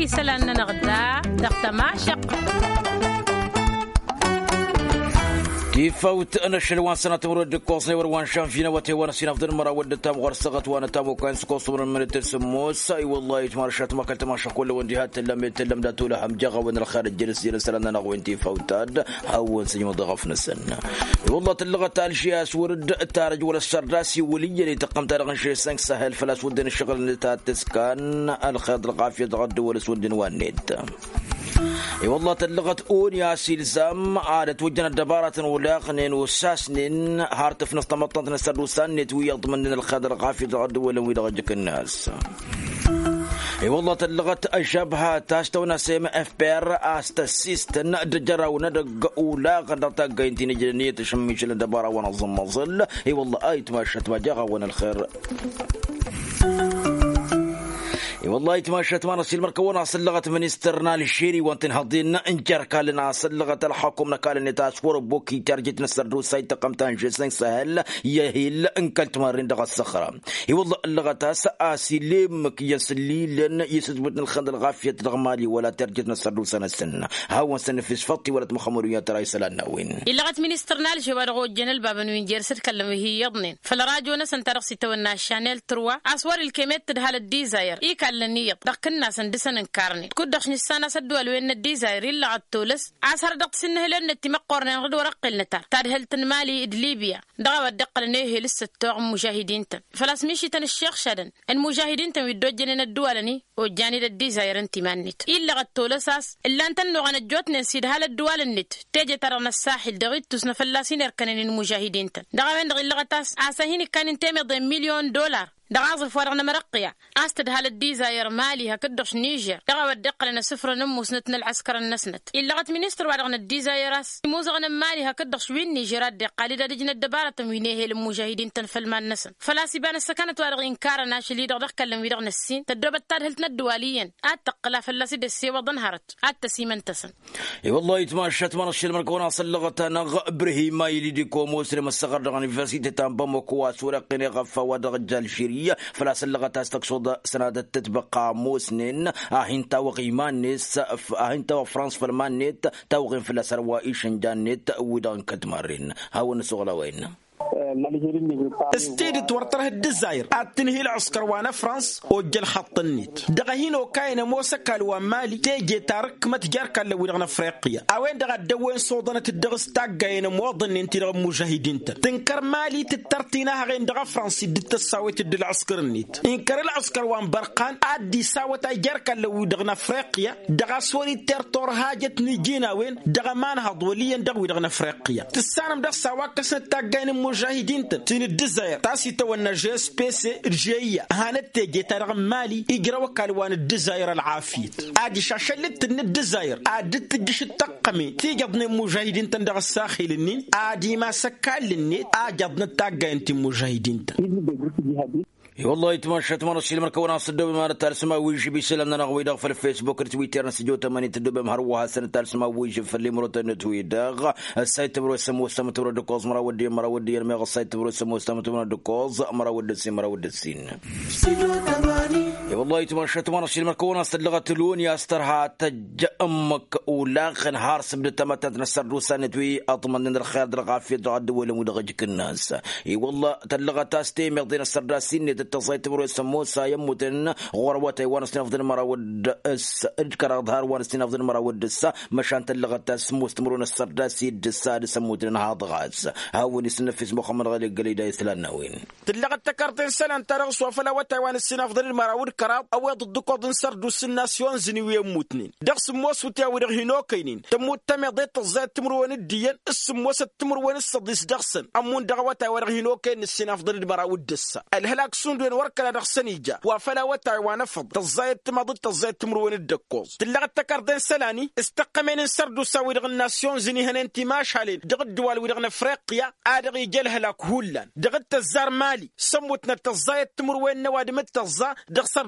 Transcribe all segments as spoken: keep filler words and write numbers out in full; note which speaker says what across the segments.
Speaker 1: سلان نغدا دقت معشق
Speaker 2: يفوت أنا شلوان سنة ورد كوصي وروان شام فينا وتيوانا سينا فضل مرة ود تام غرسغت وانا تام وكان سكوص من من التسموس أي والله يتمارشات ما كنت ماشا كل ونديهات تلم تلم داتولا هم جغا وين الخارج جلس جلس لنا نغوين تيفوتاد هون سيما ضغفنا السنة والله تلغت الشياس ورد التارج ولا السرداسي ولي اللي تقم تارغن شي سنك سهل فلاس ودن الشغل اللي تاتسكان الخيط القافية غد ولا سودن وانيت اي والله تلغت اون يا سيلزام عادت وجنا دبارة ولاقنين وساسنين هارتف نستمطنت نسردوسان نتوي يضمن الخضر قافي تعد ولا ويدغجك الناس اي والله تلغت اشبها تاشتونا سيما اف بير استسيستن دجرا وندق ولا قدر تاقينتي نجرنية تشميش لدبارة ونظم مظل اي والله ايت ما شت ما جغا ون الخير والله يتماشت ما نصير مركونا صلغت منسترنا للشيري وانتن هضينا انجر كالنا صلغت الحكم نكال نتاس وربوكي ترجت نسردو سايت قمتان جسن سهل يهيل انكلت مارين دغ الصخرة اي والله اللغتا ساسي لمك يسلي لن يسجبت الخند الغافية دغمالي ولا ترجت نسردو سنة سنة هاو سنفس فطي ولا مخمريات رايس لناوين
Speaker 1: اللغت منسترنا لشبار غوجن الباب وين جرست كلم هي يضنين فالراجو نسن ترقصي تونا شانيل تروا اسوار الكيميت تدهال الديزاير اي لنيق دقنا سندسن انكارني كودخ نسانا سدوا لوين الديزاير الا عطولس عسر دق سنه لن تمقرن غد ورق النتر تادهلتن مالي ادليبيا دغا دقل نيه لسه توع مجاهدين تن فلاس مشي تن الشيخ شدن المجاهدين تن يدوجن الدوالني وجاني الديزاير انت مانيت الا عطولساس الا انت نو غن جوت نسيد هال الدوال النت تيجي ترى الساحل دغيت تسن فلاسين يركنن المجاهدين تن دغا وين دغ لغتاس عساهين كان انتمي مليون دولار دغاز الفرغنا مرقية أستد هال الديزاير مالي هكدش نيجر دغا ودق لنا سفر نمو سنتنا العسكر النسنت إلا غت منستر وادغنا الديزايراس موزغنا مالي هكدش وين نيجرات دي قالي دا دجنا الدبارة تموينيه المجاهدين تنفل النسن فلا سيبان السكانة وادغ إنكار ناشي اللي دغ كلم ويدغنا السين تدرب التار هلتنا الدواليا أتقلا فلا سيد السيوة ضنهرت أتسيمن تسن
Speaker 2: اي والله يتماشت ما نشيل مركونا صلغت نغ ابراهيم ما يلي كومو مسلم الصغر دغ يونيفرسيتي تامبامو كواس ورقني غفا ودغ جال شيري فلا سلغة تستقصد سنادة تتبقى موسنين أهين تاوغ إيمان نس أهين تاوغ فرانس فرمان نت تاوغين فلا سروائي شنجان نت ودان كدمارين هاو نسوغلا وين
Speaker 3: استيد تورطره الدزاير أتنهي العسكر وانا فرانس وجل خط النيت دغهينو كاين موسكال ومالي تيجي تارك ما تجارك لو دغنا افريقيا اوين دغ دوين صودنه الدغس تاغاين موضن انت دغ مجاهدين تنكر مالي تترتينا غين دغ فرانس دت الساويت دل العسكر النيت انكر العسكر وان برقان ادي ساوت جارك لو دغنا افريقيا دغ سوري ترتور هاجت نجينا وين دغ مان هضوليا دغ دغنا افريقيا تسانم دغ سواكس تاغاين مجاهدين تين الدزاير تاسي تونا جيس بيسي رجية هانت تيجي ترغم مالي يقرا وكالوان الدزاير العافيت ادي شاشلت ان الدزاير ادي تجيش التقمي تيجبني مجاهدين تندغ الساخي للنين ادي ما سكال للنين اجبنا التاقا انت مجاهدين
Speaker 2: والله يتماشت ما نصير مركونا صدوا بما نترسم ويجي بيسلمنا نغوي داغ في الفيسبوك تويتر نسجو تماني تدوب مهروها سنة ترسم ويجي في اللي مرتين تويداغ السايت برو سمو سمتورو دكوز مرا ودي مرا ودي الميغ السايت برو سمو سمتورو دكوز مرا ودي سين مرا ودي سين والله يتماشت ما نصير مركونا صدلغة لون يا استرها تج امك ولاغن هارس بدت ما تنسر روسان توي اطمن الخير درغافي دغد ولا مدغجك الناس اي والله تلغة تاستي مغدين السرداسين التصيت برو سموسا يموتن غروتي وانا سنفضل المرا ود اس اذكر ظهر وانا سنفضل المرا ود اس مشان تلغت سموس تمرون السرداسي الدساد سموتن هذا غاز هاوني سنفس محمد غالي قليدا يسلنا وين
Speaker 3: تلغت تكرتين سنه ترغس وفلا وتا وانا سنفضل المرا ود كراب او ضد قد نسردو الناسيون زني ويموتنين دغ سموس وتا ودغ هينو كاينين تموت تمضيت الزاد تمرون الديان السموس تمرون الصديس دغسن امون دغوتا ودغ هينو كاين سنفضل المرا ود اس الهلاك دون وركلا دخسنيجا وفلا وتا وانا فض الزايد تمضي الزايد تمرون الدكوز تلغ التكردين سلاني استقمين سردو ساوي دغ الناسيون زني هن انت ماش حالين دغ الدول ودغ افريقيا ادغ يجلها لك هولان دغ التزار مالي سموتنا الزايد تمرون نواد متزا دغ سر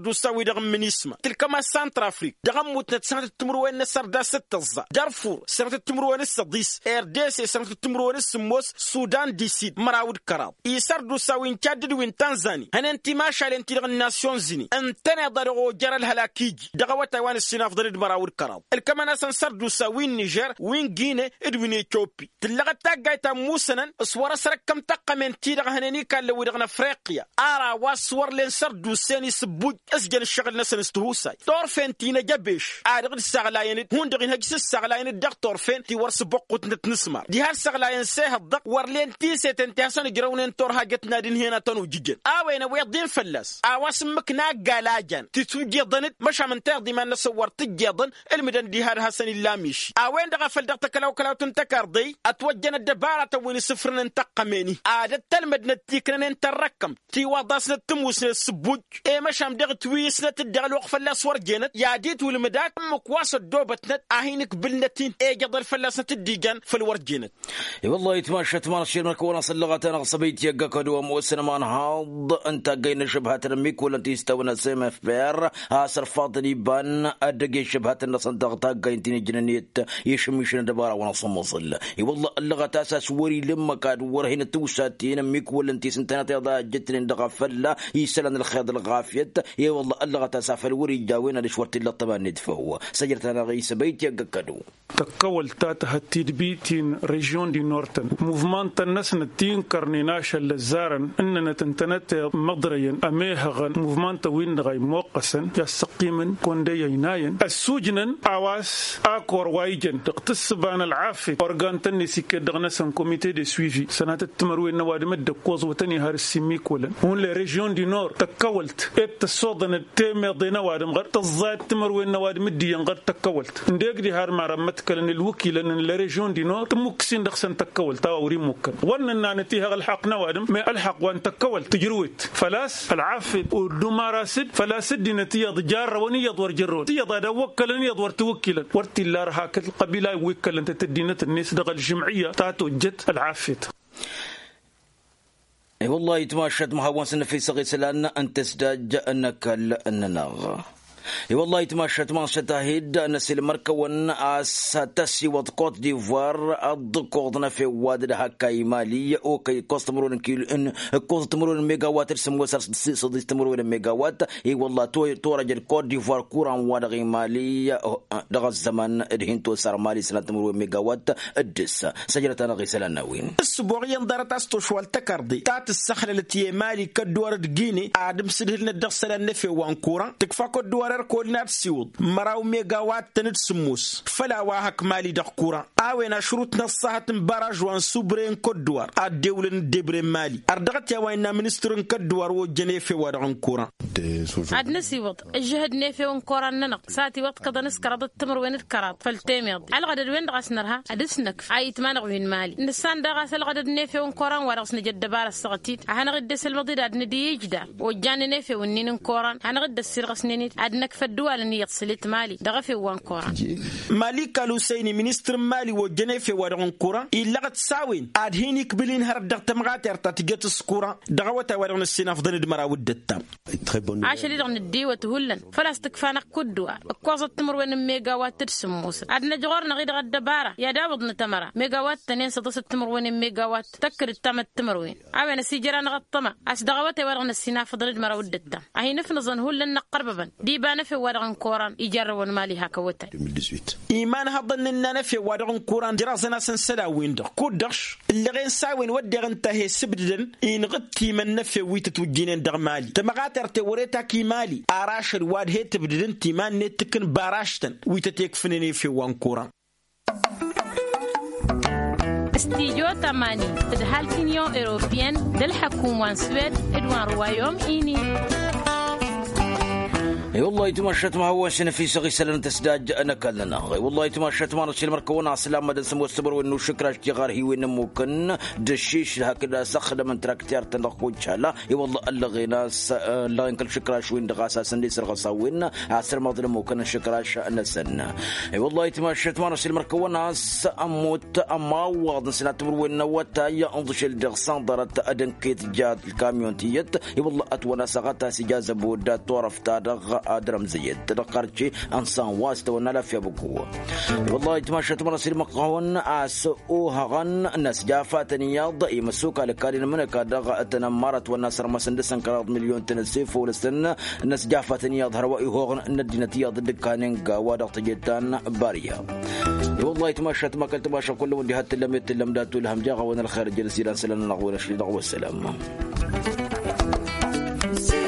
Speaker 3: سردو ساوي دغم من اسمه تلك ما سانتر افريك دغم متنت سنه التمروين سردا ستة الزا دارفور سنه التمروين السديس ارديس سنه التمروين السموس سودان دي سيد مراود كراب اي سردو ساوي تشاد وين تنزاني هن انت ما شال انت دغ الناسيون زيني انت نضرغو جرى الهلاكيجي دغوا تايوان السناف ضد مراود كراب الكمان سردو ساوي النيجر وين غيني ادوين ايثيوبي تلغا تاغايتا موسنن اسوار سركم تقمن تي دغ هنني كان لو دغنا افريقيا ارا واسور لين سردو سيني سبوج اسجل الشغل ناس نستهوساي دور فنتينا جبش ادغ السغلاين هون دغ هجس السغلاين دكتور فنتي ورس بقوت نتنسمار دي هالسغلاين سيه الدق ورلين تي ستن تاسن جرونن تور حاجتنا دين هنا تنو جيجن اوين ويدين فلس اواسمك ناقالاجن تتوجي ضنت مش من تاخدي ما نصور تجيضن المدن دي هذا حسن اللاميش اوين دغ فلدق تكلاو كلاو تنتكردي اتوجن الدباره وين صفر ننتقمني عادة تلمد نتيكنا نتركم تي وضاس نتموس السبوج اي مشام دغ تويس نتدغ الوقف الاسور جنت يا ديت والمداك مكواس الدوبتنت اهينك بالنتين اي قدر فلاس نتديجن في الورجنت
Speaker 2: اي والله يتماشى تمارس شير مركونا صلغت انا صبيت يقا كدو موسنا ما نهض انت جاين شبهه ترميك ولا انت يستونا سيم اف بير ها صرفاطني بان ادقي شبهه الناس انت جاين تني جننيت يشمشن دباره وانا صمصل اي والله اللغه اساس وري لما كاد ورهين توساتين ميك ولا انت سنتنا تيضا جتن دغفله يسلن الخيض الغافيت اي والله اللغه اساس الوري جاوينا لشورت الله طبعا ندفه سجلت انا غيس بيت يقا كدو
Speaker 4: تكول تاتا التدبيتين ريجيون دي نورتن موفمنت الناس نتين كرنيناش اللزارن اننا تنتنت مضريا اميهغن موفمنت وين غاي موقسن يسقيمن كوندي يناين السوجنن اواس اكور وايجن تقتص بان العافي اورغان تني سيك دغنسن كوميتي دي سويفي سنه التمروين نواد مد كوز وتني هار السيميك ولا هون لي ريجيون دي نور تكولت ات صودن التيم دي نواد مغر تزات تمروين نواد مدي ينغر تكولت نديك دي هار مرمت كلن الوكيل ان لي ريجيون دي نور تمكسين دخسن تكولت اوري ممكن ونن نتيها الحق نوادم ما الحق وان تكول تجرويت فلاس العافي ودماراسد فلاسد نتيا ضجار وني يدور جرود يضا وكلن يدور توكل ورتي الله هاك القبيله وكل انت تدينت الناس دغ الجمعيه تاتو جت العافيت
Speaker 2: اي والله يتماشد مهوان سنفي صغير سلان انت تسداج انك اننا اي والله يتماشى تماشى تهيد نسيل مركون اساتسي وكوت ديفوار الضكوضنا في واد هكاي مالي او كي كوستمرون كيلو ان كوستمرون ميجا وات سمو صديق تمرون ميجا وات اي والله تو تو رجل كوت ديفوار كوران واد مالي دغ الزمان دهين تو سار مالي سنه تمرون ميجا وات ادس سجلت انا غيسلنا وين
Speaker 3: اسبوعيا دارت استشوال تكردي تات السخله التي مالي كدور دقيني ادم سدهلنا دغسل نفي وان كوران تكفى كدور كولنات سيود مراو ميجاوات تنت سموس فلا واهك مالي دقورا اوينا شروط نصها براج وان سوبرين كدوار ادولن دبر مالي اردغت يا وينا منسترن كدوار وجنيفي ودغن كورا
Speaker 1: عدنا سيود الجهد نيفي وان كورا ننق ساتي وقت كذا نسكرد التمر وين الكرات فالتيميض على غدد وين غسنرها ادسنك اي تمانغ وين مالي نسان دغاس الغدد نيفي وان كورا ورغس نجد دبار السغتيت انا غد سلمضي داد نديجدا وجاني نيفي ونين كورا انا غد السرغس نينيت ادنك فدوال اني يصلت مالي دغفي وان كورا
Speaker 3: مالي كالو سيني منستر مالي وجنيفي ودغن كورا الا تساوين ادهينيك بلين هرب دغ تمغات ارتاتيجت سكورا دغوتا ودغن السيناف ضد دمرا ودتام
Speaker 1: عاشلي دغن الديوه هولن فلاس تكفانا كدوا كوزت تمر وين ميجا وات تسموس ادنا جغورنا غير غد دباره يا داود نتمرا ميجا وات تنين سدس تمر وين ميجا وات تكر التم التمر وين اوين سيجران غطما اس دغوتا ودغن السيناف ضد دمرا ودتام اهي نفنظن هولن قرببا دي بان في ودغن كوران يجرون مالي هكا وتا
Speaker 3: ايمان هضن اننا في ودغن كوران دراسنا سنسلا وين دغ كودش اللي غين ساوين ودغ انتهي سبدن ان غتي من نفي ويت توجينين دغ مالي تمغاتر توريتا كي مالي اراش الواد هي تبدن تيمان نتكن باراشتن ويت تكفنني في وان كوران
Speaker 1: استيجو تماني تدهال كينيون اوروبيان دل حكومة سويد ادوان روايوم ايني
Speaker 2: اي والله تمشت ما هو شنو في صغي سلن تسداج انا كلنا والله تمشت ما نشيل مركونا سلام مدن سمو الصبر وانه شكرا اشتغار هي وين ممكن دشيش هكذا سخدم من تراكتير تنقو ان شاء الله اي والله الله غينا لا ينكل شكرا شوين دغاسا سندي سرغساوين عسر ماضي ممكن شكرا شان سن اي والله تمشت ما نشيل مركونا اموت اما وضن سنتبر وين وتا يا انضش الدغسان ضرت ادن كيت جات الكاميون تيت اي والله اتونا سغتا سجازه بودات طرف تادغ ادرم زيد تذكرتي انسان واسطه ولا في بقوه والله تمشت مرسل مقهون اسوها غن الناس جافتني ضئي مسوكه لكارين من كدغ تنمرت والناس مسندسن كراد مليون تنسيف ولسن الناس جافتني يظهر ويهوغن الندنتي ضد كانين وادقت جدان باريا والله تمشت ما كنت ماشى كل ودي هات لم يتلم داتو لهم جاغ وانا الخارج السيران سلام نقول السلام والسلام.